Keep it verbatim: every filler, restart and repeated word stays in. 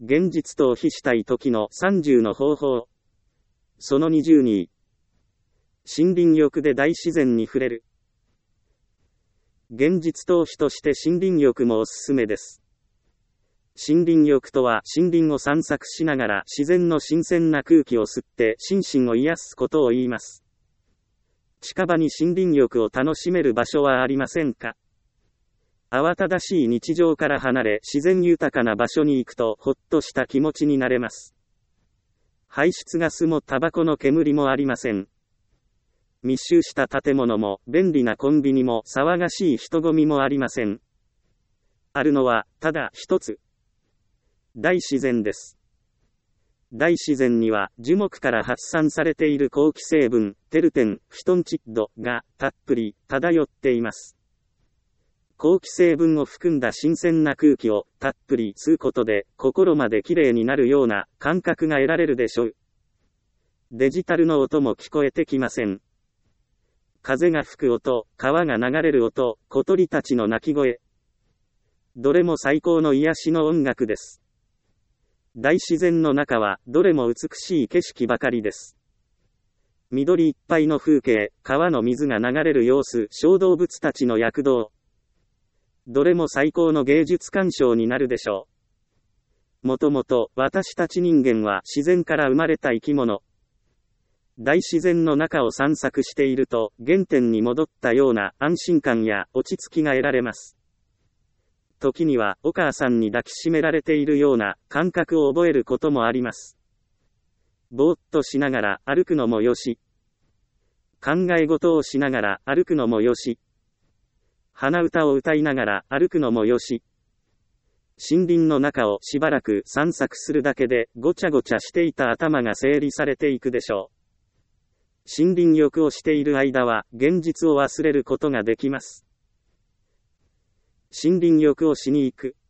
現実逃避したい時のさんじゅうの方法。そのにじゅうに。森林浴で大自然に触れる。現実逃避として森林浴もおすすめです。森林浴とは森林を散策しながら自然の新鮮な空気を吸って心身を癒すことを言います。近場に森林浴を楽しめる場所はありませんか？慌ただしい日常から離れ自然豊かな場所に行くとほっとした気持ちになれます。排出ガスもタバコの煙もありません。密集した建物も便利なコンビニも騒がしい人混みもありません。あるのはただ一つ。大自然です。大自然には樹木から発散されている好気成分、テルペン、フィトンチッドがたっぷり漂っています。好気成分を含んだ新鮮な空気をたっぷり吸うことで心まできれいになるような感覚が得られるでしょう。デジタルの音も聞こえてきません。風が吹く音、川が流れる音、小鳥たちの鳴き声。どれも最高の癒しの音楽です。大自然の中はどれも美しい景色ばかりです。緑いっぱいの風景、川の水が流れる様子、小動物たちの躍動。どれも最高の芸術鑑賞になるでしょう。もともと私たち人間は自然から生まれた生き物。大自然の中を散策していると原点に戻ったような安心感や落ち着きが得られます。時にはお母さんに抱きしめられているような感覚を覚えることもあります。ぼーっとしながら歩くのもよし。考え事をしながら歩くのもよし。鼻歌を歌いながら歩くのもよし。森林の中をしばらく散策するだけでごちゃごちゃしていた頭が整理されていくでしょう。森林浴をしている間は現実を忘れることができます。森林浴をしに行く。